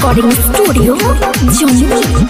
recording studio, Jomini.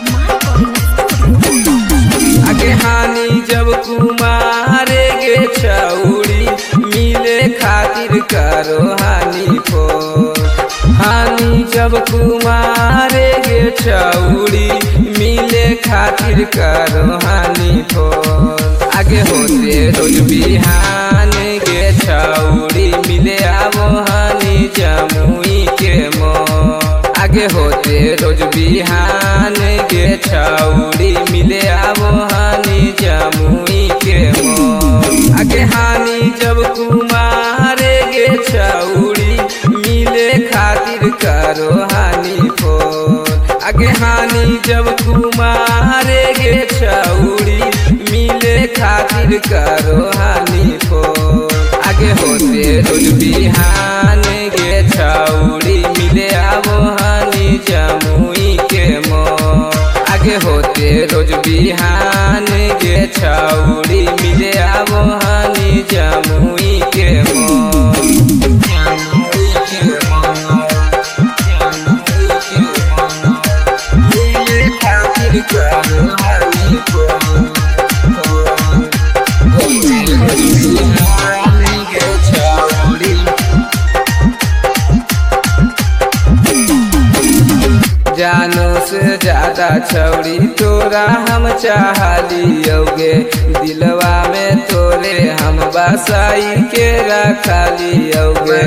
आगे हानि जब कुमारे गे छौड़ी मिले खातिर करो हानि फो हानि जब कुमारे गे छौड़ी मिले खातिर करो हानि फो आगे होते रोज बिहान गे छौड़ी मिले आवो हानि जमुई के मो आगे होते रोज बिहान गे छौड़ी मिले आवो हानि जमुई के मो आगे हानि जब कुमारे गे छौड़ी मिले खातिर करो हानि फोन आगे हानि जब कुमारे गे छौड़ी मिले खातिर करो हानि फोन आगे होते रोज बिहान गे छौड़ी मिले आवो हानि जमुई के मो आगे होते रोज बिहान गे छौड़ी मिले आवो हानि जमुई के मो मिले खातिर करो हानि फोन जानो से ज्यादा छौड़ी तोरा हम चाहलियोगे दिलवा में तोरे हम बसाई के रखलियोगे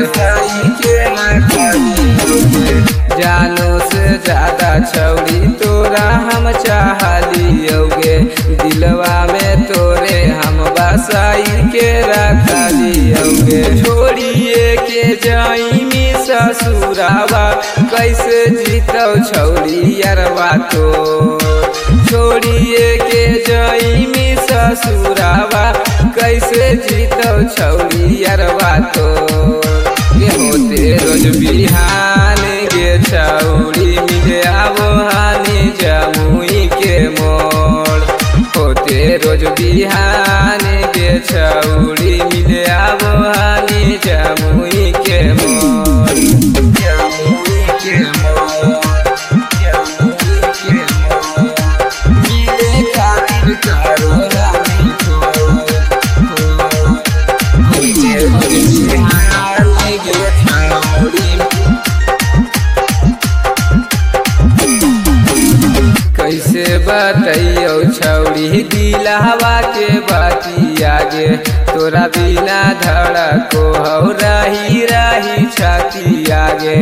जानो से ज्यादा छौड़ी तोरा हम चाहलियोगे दिलवा में तोरे हम बसाई के रखलियोगे छोड़िए के जाइमी ससुरावा कैसे जीतौ छौड़ी यारवा तो छोड़िए के जाइमी ससुरावा कैसे जीतौ छौड़ी यारवा तो के होते रोज बिहान गे छौड़ी मिले आवो हानि जमुई के मोड़ होते रोज बिहान गे छौड़ी मिले आवो हानि जमुई के मोड़ जमुई के मोड़ मिले खातिर करो हानि कैसे बतैयो छौड़ी दिलहवा के बाती आगे तोरा बिना धड़को हो रही रही छाती आगे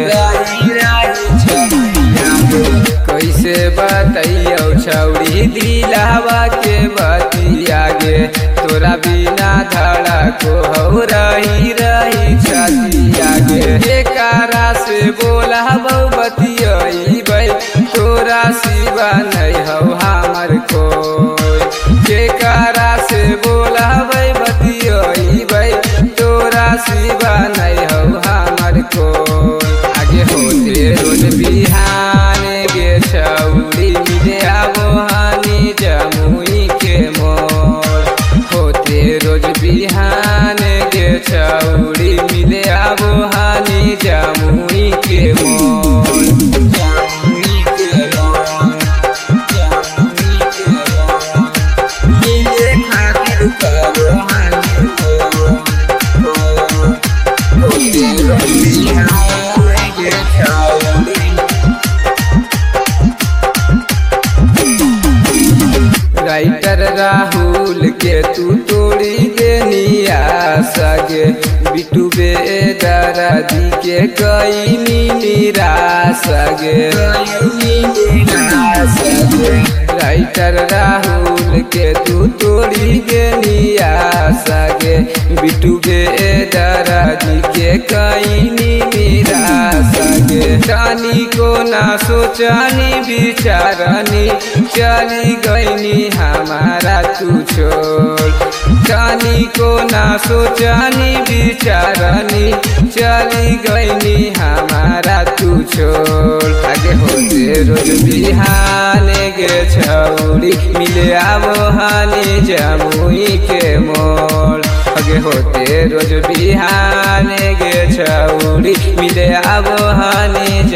कैसे बतैयो छौड़ी दिलहवा के बाती आगे तोरा बिना धड़को हो रही रही छाती आगे एकारा से बोला बतियबै तोरा सिवा नहीं हो हमर कोई केकरा से बोलाबै बतियबै तोरा सिवा नहीं हो हमर कोई आगे होते रोज बिहान गे छौड़ी मिले आवो हानि जमुई के मोड़ होते रोज बिहान गे छौड़ी मिले आवो हानि जमुई के मोड़ राइटर राहुल के तू तोड़ी देनी आसगे बिटू बे दर्दी के कई निरासगे राइटर राहुल के तू तोड़ी देनी आसगे बिटू बे दर्दी के कई निरासगे जानी को ना सोचानी विचारनी चली गईनी हमारा तू छोड़ जानी को ना सोचानी विचारनी चली गईनी हमारा तू छोड़ आगे होते रोज बिहान गे छौड़ी मिले आवो हानि जमुई के मोड़ आगे होते रोज बिहान गे छौड़ी मिले आवो हानि